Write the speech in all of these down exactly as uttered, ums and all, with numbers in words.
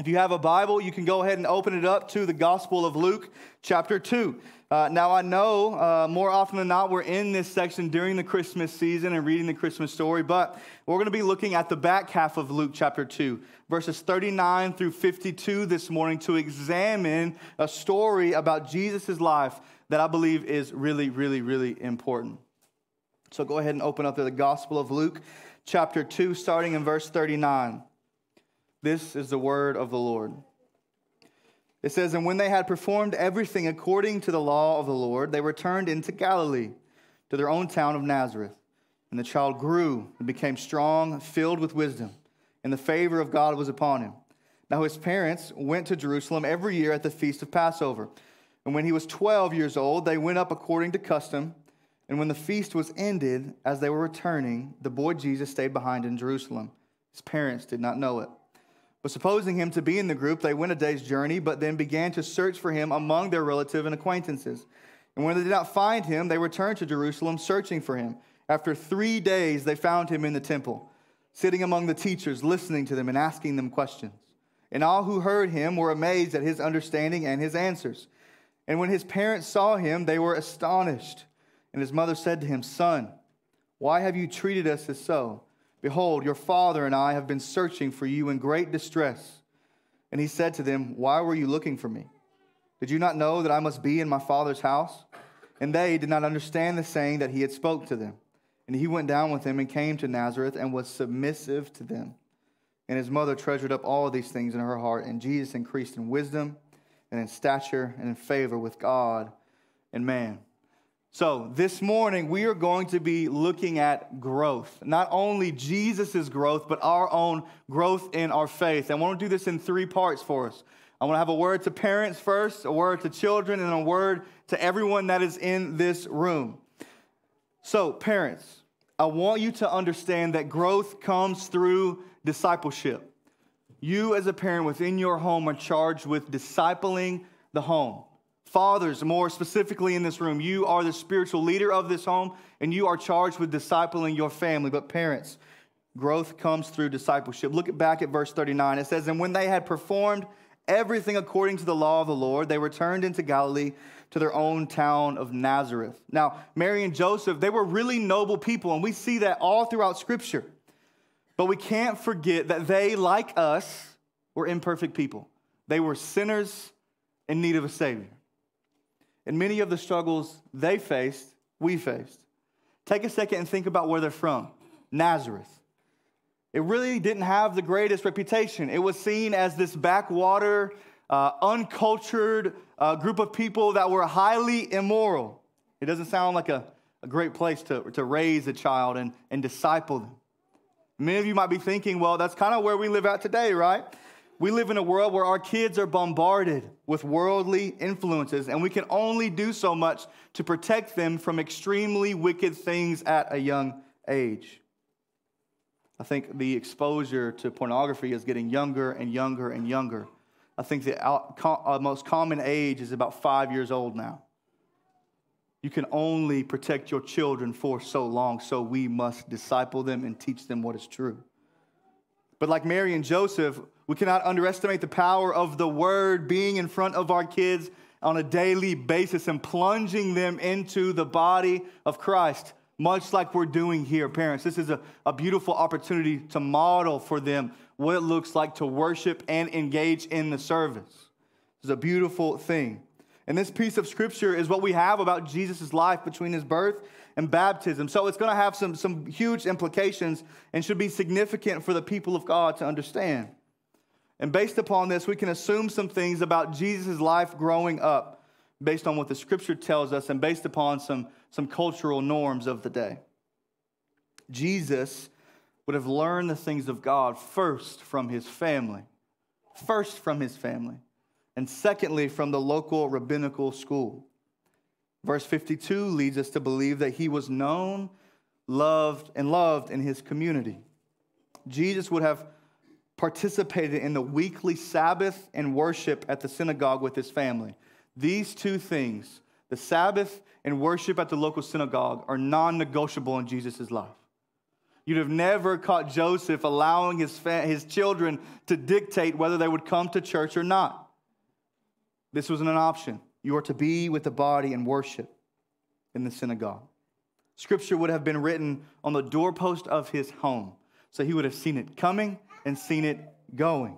If you have a Bible, you can go ahead and open it up to the Gospel of Luke, chapter two. Uh, now, I know uh, more often than not, we're in this section during the Christmas season and reading the Christmas story, but we're going to be looking at the back half of Luke chapter two, verses thirty-nine through fifty-two this morning to examine a story about Jesus' life that I believe is really, really, really important. So go ahead and open up to the Gospel of Luke, chapter two, starting in verse thirty-nine. This is the word of the Lord. It says, "And when they had performed everything according to the law of the Lord, they returned into Galilee, to their own town of Nazareth. And the child grew and became strong, filled with wisdom, and the favor of God was upon him. Now his parents went to Jerusalem every year at the feast of Passover. And when he was twelve years old, they went up according to custom. And when the feast was ended, as they were returning, the boy Jesus stayed behind in Jerusalem. His parents did not know it. But supposing him to be in the group, they went a day's journey, but then began to search for him among their relatives and acquaintances. And when they did not find him, they returned to Jerusalem searching for him. After three days, they found him in the temple, sitting among the teachers, listening to them and asking them questions. And all who heard him were amazed at his understanding and his answers. And when his parents saw him, they were astonished. And his mother said to him, 'Son, why have you treated us as so? Behold, your father and I have been searching for you in great distress.' And he said to them, 'Why were you looking for me? Did you not know that I must be in my father's house?' And they did not understand the saying that he had spoke to them. And he went down with them and came to Nazareth and was submissive to them. And his mother treasured up all of these things in her heart. And Jesus increased in wisdom and in stature and in favor with God and man." So this morning, we are going to be looking at growth. Not only Jesus' growth, but our own growth in our faith. I want to do this in three parts for us. I want to have a word to parents first, a word to children, and a word to everyone that is in this room. So parents, I want you to understand that growth comes through discipleship. You as a parent within your home are charged with discipling the home. Fathers, more specifically in this room, you are the spiritual leader of this home, and you are charged with discipling your family. But parents, growth comes through discipleship. Look back at verse thirty-nine. It says, "And when they had performed everything according to the law of the Lord, they returned into Galilee to their own town of Nazareth." Now, Mary and Joseph, they were really noble people, and we see that all throughout Scripture. But we can't forget that they, like us, were imperfect people. They were sinners in need of a Savior. And many of the struggles they faced, we faced. Take a second and think about where they're from. Nazareth. It really didn't have the greatest reputation. It was seen as this backwater, uh, uncultured uh, group of people that were highly immoral. It doesn't sound like a, a great place to, to raise a child and, and disciple them. Many of you might be thinking, well, that's kind of where we live at today, right? We live in a world where our kids are bombarded with worldly influences, and we can only do so much to protect them from extremely wicked things at a young age. I think the exposure to pornography is getting younger and younger and younger. I think the out, uh, most common age is about five years old now. You can only protect your children for so long, so we must disciple them and teach them what is true. But like Mary and Joseph, we cannot underestimate the power of the Word being in front of our kids on a daily basis and plunging them into the body of Christ, much like we're doing here. Parents, this is a, a beautiful opportunity to model for them what it looks like to worship and engage in the service. It's a beautiful thing. And this piece of Scripture is what we have about Jesus' life between his birth and baptism. So it's going to have some, some huge implications and should be significant for the people of God to understand. And based upon this, we can assume some things about Jesus' life growing up based on what the Scripture tells us and based upon some, some cultural norms of the day. Jesus would have learned the things of God first from his family. First from his family. And secondly, from the local rabbinical school. Verse fifty-two leads us to believe that he was known, loved, and loved in his community. Jesus would have participated in the weekly Sabbath and worship at the synagogue with his family. These two things, the Sabbath and worship at the local synagogue, are non-negotiable in Jesus' life. You'd have never caught Joseph allowing his, fa- his children to dictate whether they would come to church or not. This wasn't an option. You are to be with the body and worship in the synagogue. Scripture would have been written on the doorpost of his home. So he would have seen it coming and seen it going.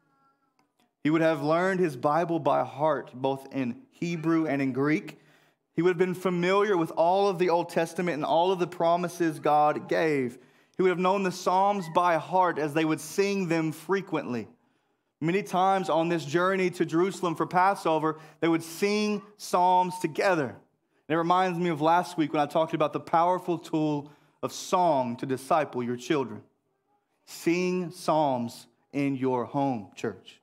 He would have learned his Bible by heart, both in Hebrew and in Greek. He would have been familiar with all of the Old Testament and all of the promises God gave. He would have known the Psalms by heart as they would sing them frequently. Many times on this journey to Jerusalem for Passover, they would sing psalms together. And it reminds me of last week when I talked about the powerful tool of song to disciple your children. Sing psalms in your home, church.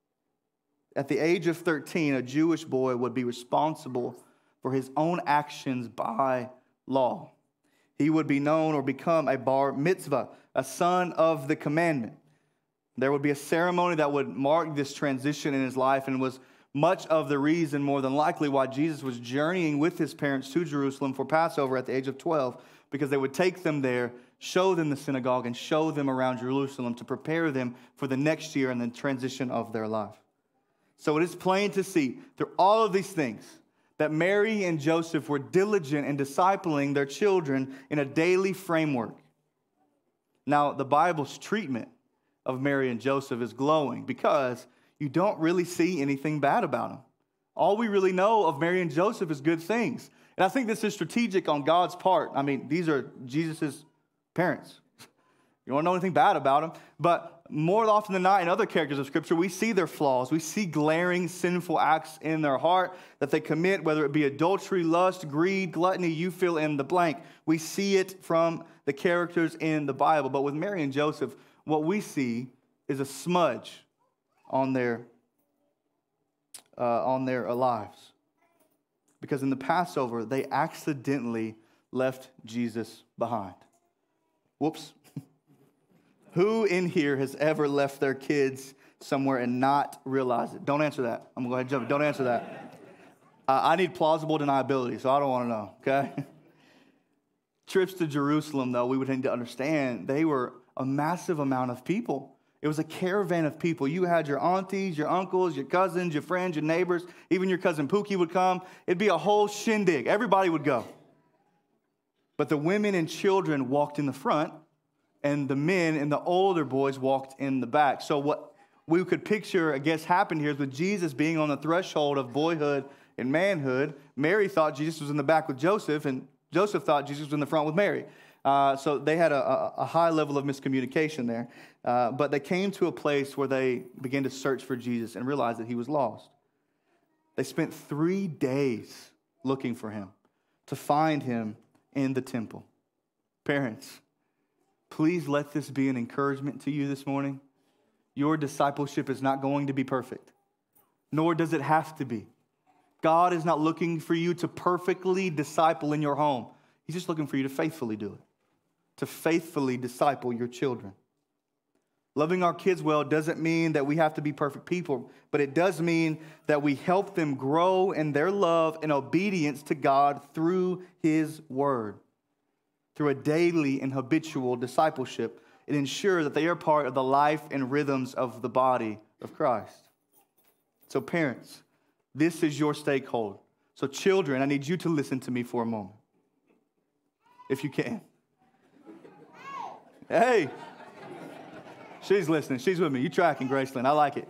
At the age of thirteen, a Jewish boy would be responsible for his own actions by law. He would be known or become a bar mitzvah, a son of the commandment. There would be a ceremony that would mark this transition in his life and was much of the reason, more than likely, why Jesus was journeying with his parents to Jerusalem for Passover at the age of twelve, because they would take them there, show them the synagogue, and show them around Jerusalem to prepare them for the next year and the transition of their life. So it is plain to see through all of these things that Mary and Joseph were diligent in discipling their children in a daily framework. Now, the Bible's treatment of Mary and Joseph is glowing because you don't really see anything bad about them. All we really know of Mary and Joseph is good things. And I think this is strategic on God's part. I mean, these are Jesus' parents. You don't know anything bad about them. But more often than not, in other characters of Scripture, we see their flaws. We see glaring sinful acts in their heart that they commit, whether it be adultery, lust, greed, gluttony, you fill in the blank. We see it from the characters in the Bible. But with Mary and Joseph, what we see is a smudge on their, uh, on their lives. Because in the Passover, they accidentally left Jesus behind. Whoops. Who in here has ever left their kids somewhere and not realized it? Don't answer that. I'm going to go ahead and jump. Don't answer that. Uh, I need plausible deniability, so I don't want to know, okay? Trips to Jerusalem, though, we would need to understand, they were a massive amount of people. It was a caravan of people. You had your aunties, your uncles, your cousins, your friends, your neighbors. Even your cousin Pookie would come. It'd be a whole shindig. Everybody would go. But the women and children walked in the front, and the men and the older boys walked in the back. So what we could picture, I guess, happened here is with Jesus being on the threshold of boyhood and manhood, Mary thought Jesus was in the back with Joseph, and Joseph thought Jesus was in the front with Mary. Uh, so they had a, a, a high level of miscommunication there. Uh, but they came to a place where they began to search for Jesus and realized that he was lost. They spent three days looking for him to find him in the temple. Parents, please let this be an encouragement to you this morning. Your discipleship is not going to be perfect, nor does it have to be. God is not looking for you to perfectly disciple in your home. He's just looking for you to faithfully do it, to faithfully disciple your children. Loving our kids well doesn't mean that we have to be perfect people, but it does mean that we help them grow in their love and obedience to God through his word. Through a daily and habitual discipleship, it ensures that they are part of the life and rhythms of the body of Christ. So parents, this is your stakeholder. So children, I need you to listen to me for a moment, if you can. Hey, she's listening. She's with me. You tracking, Graceland. I like it.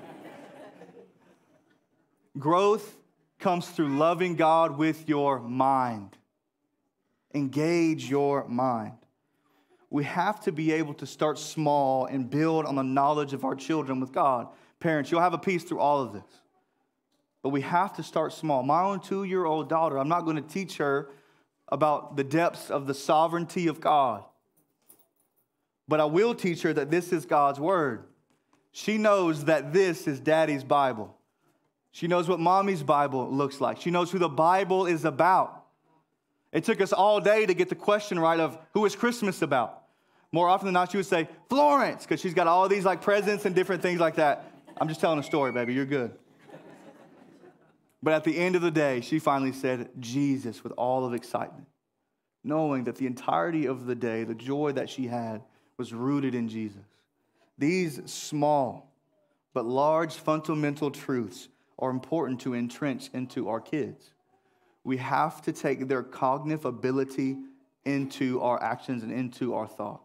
Growth comes through loving God with your mind. Engage your mind. We have to be able to start small and build on the knowledge of our children with God. Parents, you'll have a piece through all of this. But we have to start small. My own two-year-old daughter, I'm not going to teach her about the depths of the sovereignty of God. But I will teach her that this is God's word. She knows that this is Daddy's Bible. She knows what Mommy's Bible looks like. She knows who the Bible is about. It took us all day to get the question right of who is Christmas about. More often than not, she would say, Florence, because she's got all these like presents and different things like that. I'm just telling a story, baby. You're good. But at the end of the day, she finally said Jesus with all of excitement. knowing that the entirety of the day, the joy that she had, was rooted in Jesus. These small but large fundamental truths are important to entrench into our kids. We have to take their cognitive ability into our actions and into our thought.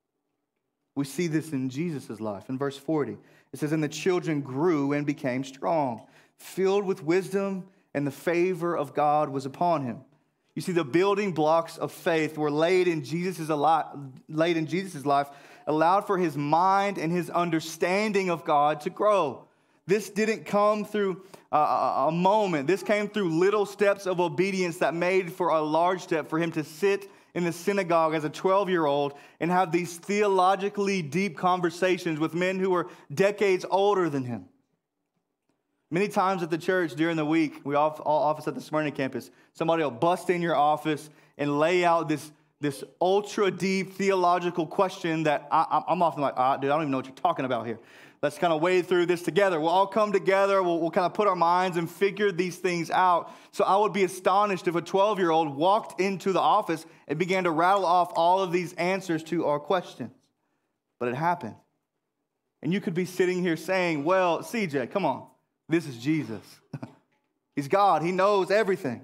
We see this in Jesus' life. In verse forty, it says, "And the children grew and became strong, filled with wisdom, and the favor of God was upon him." You see, the building blocks of faith were laid in Jesus' laid in Jesus' life, allowed for his mind and his understanding of God to grow. This didn't come through a, a moment. This came through little steps of obedience that made for a large step for him to sit in the synagogue as a twelve-year-old and have these theologically deep conversations with men who were decades older than him. Many times at the church during the week, we all, all office at the Smyrna campus, somebody will bust in your office and lay out this, this ultra-deep theological question that I, I'm often like, ah, dude, I don't even know what you're talking about here. Let's kind of wade through this together. We'll all come together. We'll, we'll kind of put our minds and figure these things out. So I would be astonished if a twelve-year-old walked into the office and began to rattle off all of these answers to our questions. But it happened. And you could be sitting here saying, well, C J, come on. This is Jesus. He's God. He knows everything.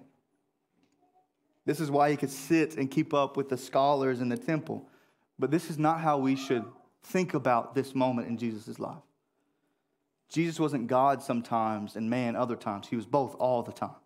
This is why he could sit and keep up with the scholars in the temple. But this is not how we should think about this moment in Jesus' life. Jesus wasn't God sometimes and man other times. He was both all the time.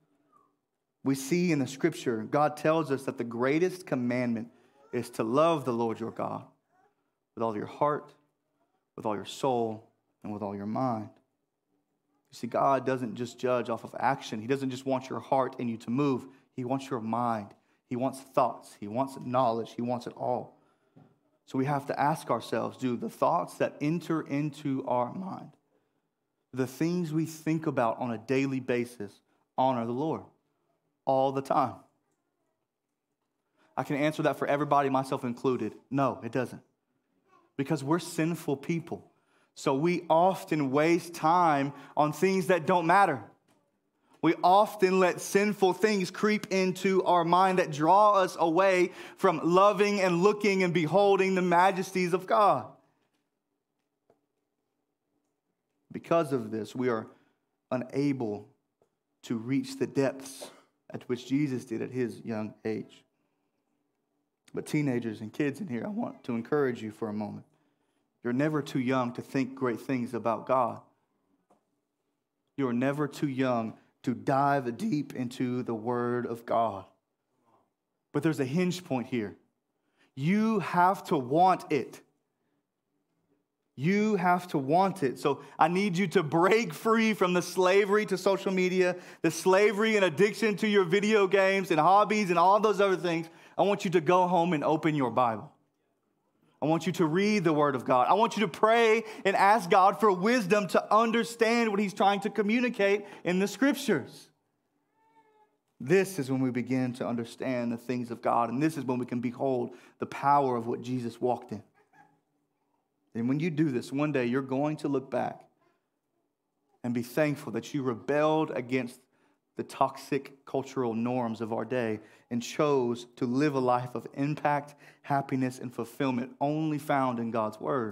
We see in the scripture, God tells us that the greatest commandment is to love the Lord your God with all your heart, with all your soul, and with all your mind. You see, God doesn't just judge off of action. He doesn't just want your heart and you to move. He wants your mind. He wants thoughts. He wants knowledge. He wants it all. So we have to ask ourselves, do the thoughts that enter into our mind, the things we think about on a daily basis, honor the Lord all the time? I can answer that for everybody, myself included. No, it doesn't. Because we're sinful people. So we often waste time on things that don't matter. We often let sinful things creep into our mind that draw us away from loving and looking and beholding the majesties of God. Because of this, we are unable to reach the depths at which Jesus did at his young age. But teenagers and kids in here, I want to encourage you for a moment. You're never too young to think great things about God. You are never too young to dive deep into the Word of God. But there's a hinge point here. You have to want it. You have to want it. So I need you to break free from the slavery to social media, the slavery and addiction to your video games and hobbies and all those other things. I want you to go home and open your Bible. I want you to read the Word of God. I want you to pray and ask God for wisdom to understand what He's trying to communicate in the Scriptures. This is when we begin to understand the things of God, and this is when we can behold the power of what Jesus walked in. And when you do this, one day you're going to look back and be thankful that you rebelled against the toxic cultural norms of our day and chose to live a life of impact, happiness, and fulfillment only found in God's Word.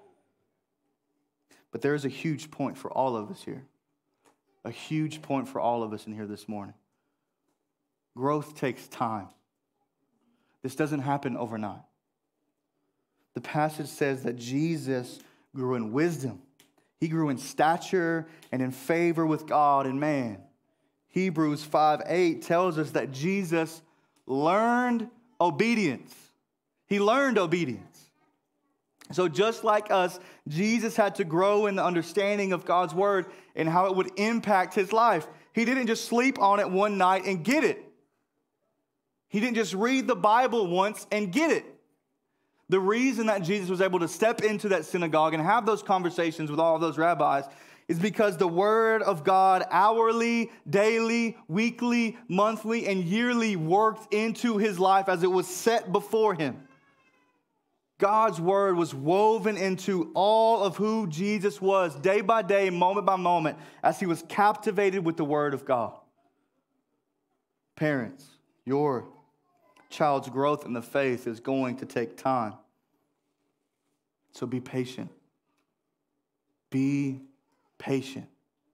But there is a huge point for all of us here. A huge point for all of us in here this morning. Growth takes time. This doesn't happen overnight. The passage says that Jesus grew in wisdom. He grew in stature and in favor with God and man. Hebrews five eight tells us that Jesus learned obedience. He learned obedience. So just like us, Jesus had to grow in the understanding of God's Word and how it would impact his life. He didn't just sleep on it one night and get it. He didn't just read the Bible once and get it. The reason that Jesus was able to step into that synagogue and have those conversations with all of those rabbis is because the Word of God hourly, daily, weekly, monthly, and yearly worked into his life as it was set before him. God's Word was woven into all of who Jesus was, day by day, moment by moment, as he was captivated with the Word of God. Parents, your child's growth in the faith is going to take time. So be patient. Be patient.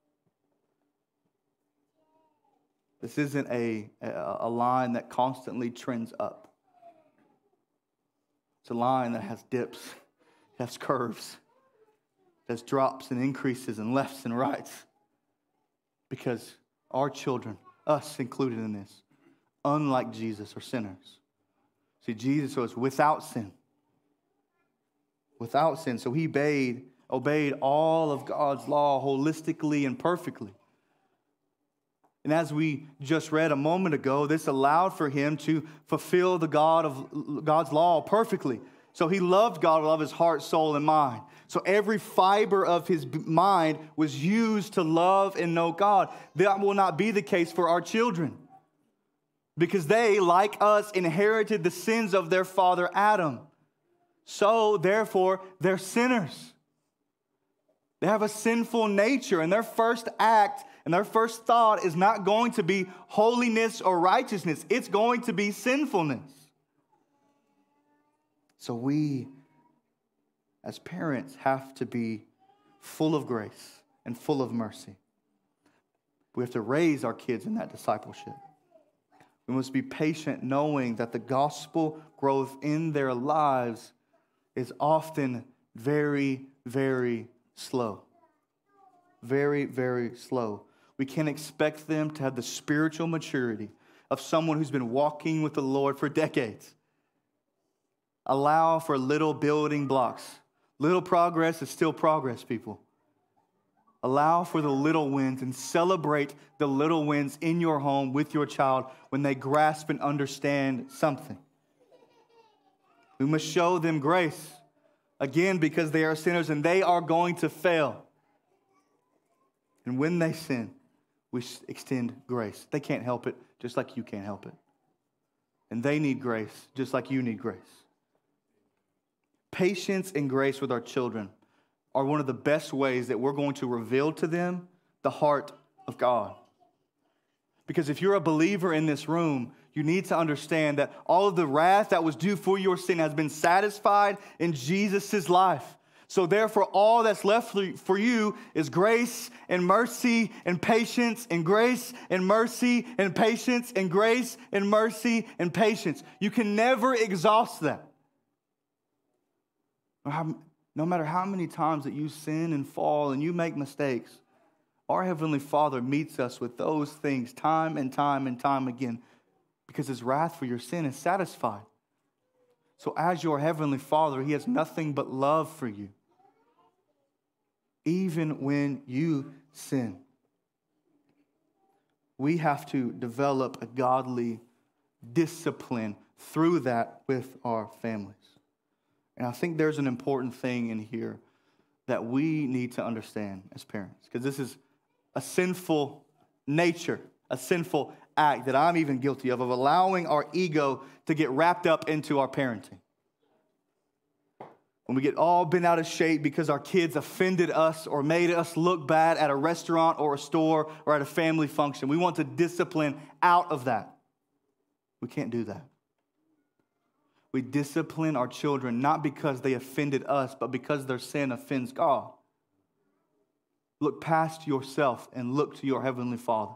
This isn't a, a, a line that constantly trends up. It's a line that has dips, has curves, has drops and increases and lefts and rights. Because our children, us included in this, unlike Jesus, are sinners. See, Jesus was without sin. Without sin. So he obeyed, obeyed all of God's law holistically and perfectly. And as we just read a moment ago, this allowed for him to fulfill the God of God's law perfectly. So he loved God with all of his heart, soul, and mind. So every fiber of his mind was used to love and know God. That will not be the case for our children, because they, like us, inherited the sins of their father Adam. So therefore, they're sinners. They have a sinful nature, and their first act and their first thought is not going to be holiness or righteousness. It's going to be sinfulness. So we, as parents, have to be full of grace and full of mercy. We have to raise our kids in that discipleship. We must be patient, knowing that the gospel growth in their lives is often very, very slow. Very, very slow. We can't expect them to have the spiritual maturity of someone who's been walking with the Lord for decades. Allow for little building blocks. Little progress is still progress, people. Allow for the little wins and celebrate the little wins in your home with your child when they grasp and understand something. We must show them grace, again, because they are sinners and they are going to fail. And when they sin, we extend grace. They can't help it, just like you can't help it. And they need grace, just like you need grace. Patience and grace with our children are one of the best ways that we're going to reveal to them the heart of God. Because if you're a believer in this room, you need to understand that all of the wrath that was due for your sin has been satisfied in Jesus' life. So therefore, all that's left for you is grace and mercy and patience and grace and mercy and patience and grace and mercy and patience. You can never exhaust that. No matter how many times that you sin and fall and you make mistakes, our Heavenly Father meets us with those things time and time and time again because his wrath for your sin is satisfied. So as your Heavenly Father, he has nothing but love for you, even when you sin. We have to develop a godly discipline through that with our families. And I think there's an important thing in here that we need to understand as parents, because this is a sinful nature, a sinful act that I'm even guilty of, of allowing our ego to get wrapped up into our parenting. When we get all bent out of shape because our kids offended us or made us look bad at a restaurant or a store or at a family function, we want to discipline out of that. We can't do that. We discipline our children not because they offended us, but because their sin offends God. Look past yourself and look to your Heavenly Father.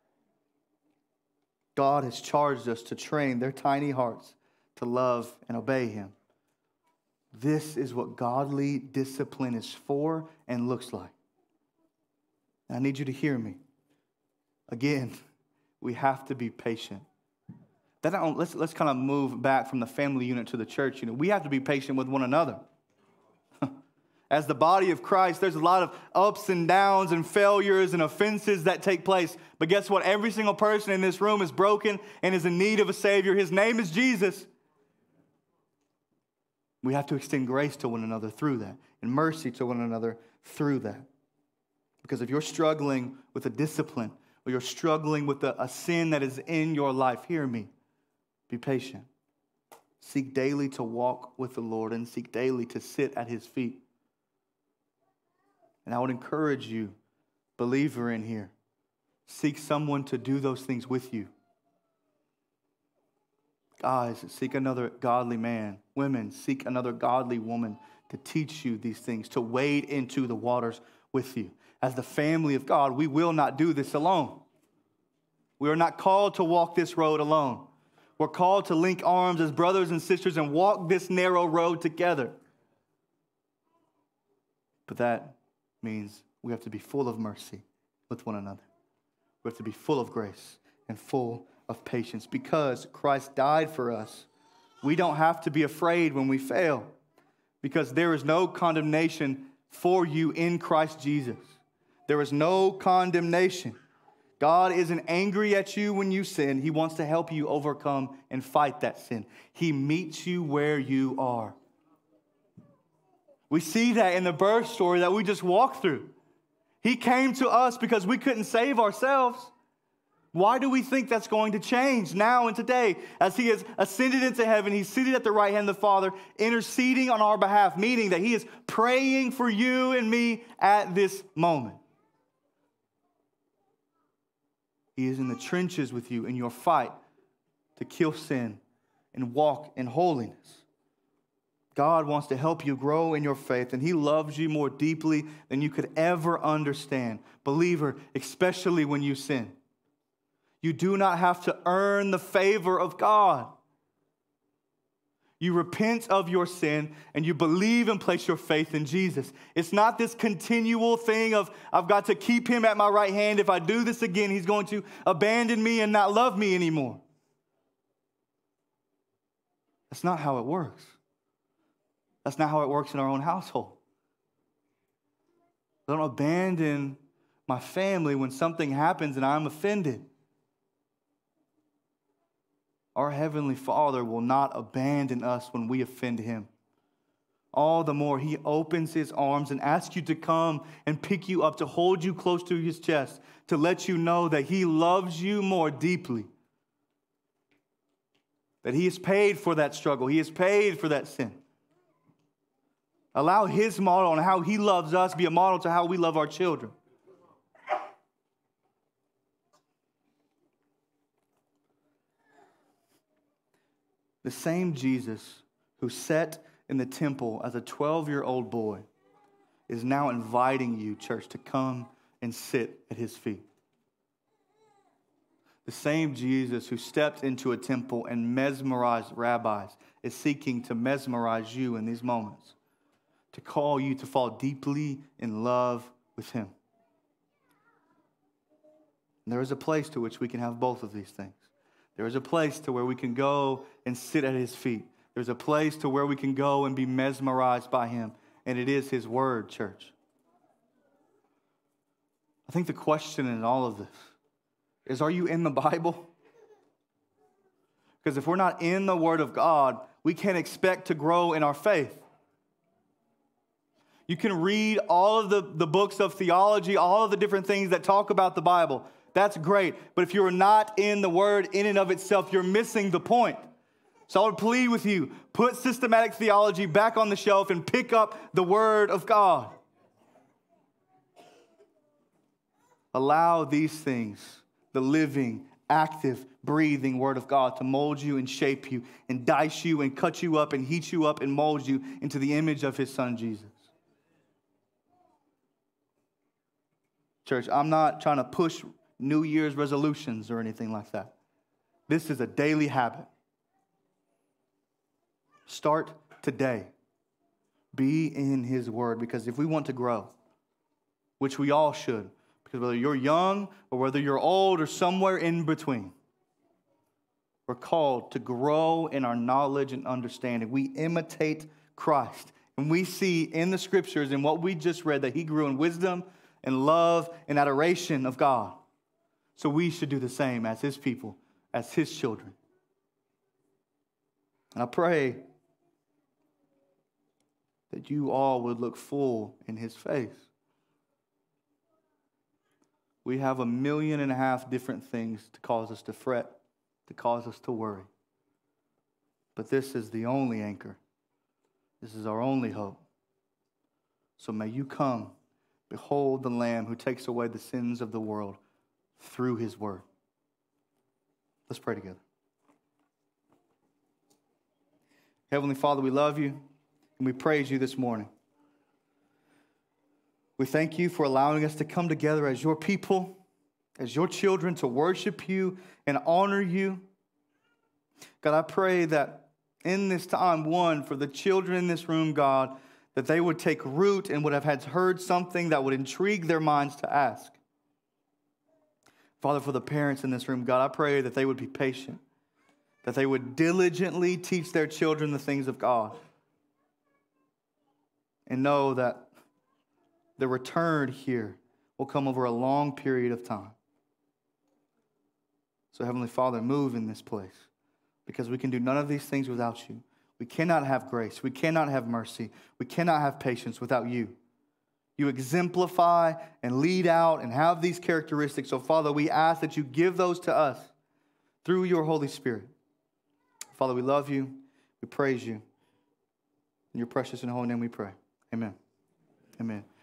God has charged us to train their tiny hearts to love and obey him. This is what godly discipline is for and looks like. I need you to hear me. Again, we have to be patient. That let's let's kind of move back from the family unit to the church. You know, we have to be patient with one another. As the body of Christ, there's a lot of ups and downs and failures and offenses that take place. But guess what? Every single person in this room is broken and is in need of a Savior. His name is Jesus. We have to extend grace to one another through that and mercy to one another through that. Because if you're struggling with a discipline or you're struggling with a, a sin that is in your life, hear me, be patient. Seek daily to walk with the Lord and seek daily to sit at his feet. And I would encourage you, believer in here, seek someone to do those things with you. Guys, seek another godly man. Women, seek another godly woman to teach you these things, to wade into the waters with you. As the family of God, we will not do this alone. We are not called to walk this road alone. We're called to link arms as brothers and sisters and walk this narrow road together. But that means we have to be full of mercy with one another. We have to be full of grace and full of patience. Because Christ died for us, we don't have to be afraid when we fail, because there is no condemnation for you in Christ Jesus. There is no condemnation. God isn't angry at you when you sin. He wants to help you overcome and fight that sin. He meets you where you are. We see that in the birth story that we just walked through. He came to us because we couldn't save ourselves. Why do we think that's going to change now and today? As he has ascended into heaven, he's seated at the right hand of the Father, interceding on our behalf, meaning that he is praying for you and me at this moment. He is in the trenches with you in your fight to kill sin and walk in holiness. God wants to help you grow in your faith, and he loves you more deeply than you could ever understand. Believer, especially when you sin. You do not have to earn the favor of God. You repent of your sin and you believe and place your faith in Jesus. It's not this continual thing of, I've got to keep him at my right hand. If I do this again, he's going to abandon me and not love me anymore. That's not how it works. That's not how it works in our own household. I don't abandon my family when something happens and I'm offended. Our Heavenly Father will not abandon us when we offend him. All the more, he opens his arms and asks you to come and pick you up, to hold you close to his chest, to let you know that he loves you more deeply. That he has paid for that struggle. He has paid for that sin. Allow his model on how he loves us be a model to how we love our children. The same Jesus who sat in the temple as a twelve-year-old boy is now inviting you, church, to come and sit at his feet. The same Jesus who stepped into a temple and mesmerized rabbis is seeking to mesmerize you in these moments, to call you to fall deeply in love with him. And there is a place to which we can have both of these things. There is a place to where we can go and sit at his feet. There's a place to where we can go and be mesmerized by him. And it is his word, church. I think the question in all of this is, are you in the Bible? Because if we're not in the word of God, we can't expect to grow in our faith. You can read all of the, the books of theology, all of the different things that talk about the Bible. That's great. But if you're not in the word in and of itself, you're missing the point. So I would plead with you, put systematic theology back on the shelf and pick up the word of God. Allow these things, the living, active, breathing word of God, to mold you and shape you and dice you and cut you up and heat you up and mold you into the image of his son, Jesus. Church, I'm not trying to push New Year's resolutions or anything like that. This is a daily habit. Start today. Be in his word, because if we want to grow, which we all should, because whether you're young or whether you're old or somewhere in between, we're called to grow in our knowledge and understanding. We imitate Christ. And we see in the scriptures and what we just read that he grew in wisdom and love and adoration of God. So we should do the same as his people, as his children. And I pray that you all would look full in his face. We have a million and a half different things to cause us to fret, to cause us to worry. But this is the only anchor. This is our only hope. So may you come, behold the Lamb who takes away the sins of the world through his word. Let's pray together. Heavenly Father, we love you and we praise you this morning. We thank you for allowing us to come together as your people, as your children, to worship you and honor you. God, I pray that in this time, one, for the children in this room, God, that they would take root and would have had heard something that would intrigue their minds to ask. Father, for the parents in this room, God, I pray that they would be patient, that they would diligently teach their children the things of God, and know that the return here will come over a long period of time. So, Heavenly Father, move in this place, because we can do none of these things without you. We cannot have grace. We cannot have mercy. We cannot have patience without you. You exemplify and lead out and have these characteristics. So, Father, we ask that you give those to us through your Holy Spirit. Father, we love you. We praise you. In your precious and holy name we pray. Amen. Amen.